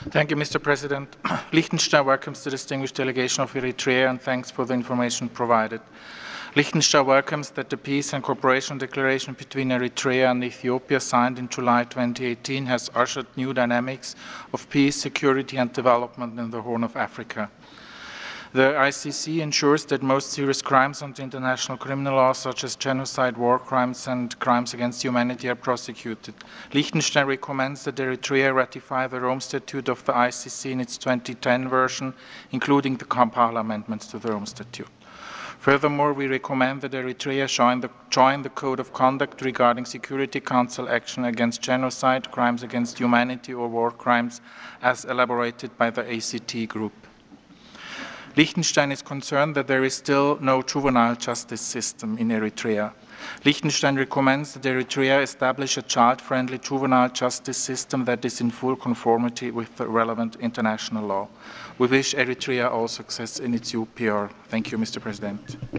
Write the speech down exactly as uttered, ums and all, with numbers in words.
Thank you, Mister President. Liechtenstein welcomes the distinguished delegation of Eritrea and thanks for the information provided. Liechtenstein welcomes that the Peace and Cooperation Declaration between Eritrea and Ethiopia signed in July twenty eighteen has ushered new dynamics of peace, security and development in the Horn of Africa. The I C C ensures that most serious crimes under international criminal law, such as genocide, war crimes and crimes against humanity, are prosecuted. Liechtenstein recommends that Eritrea ratify the Rome Statute of the I C C in its twenty ten version, including the Kampala amendments to the Rome Statute. Furthermore, we recommend that Eritrea join the, join the Code of Conduct regarding Security Council action against genocide, crimes against humanity or war crimes as elaborated by the A C T group. Liechtenstein is concerned that there is still no juvenile justice system in Eritrea. Liechtenstein recommends that Eritrea establish a child-friendly juvenile justice system that is in full conformity with the relevant international law. We wish Eritrea all success in its U P R. Thank you, Mister President.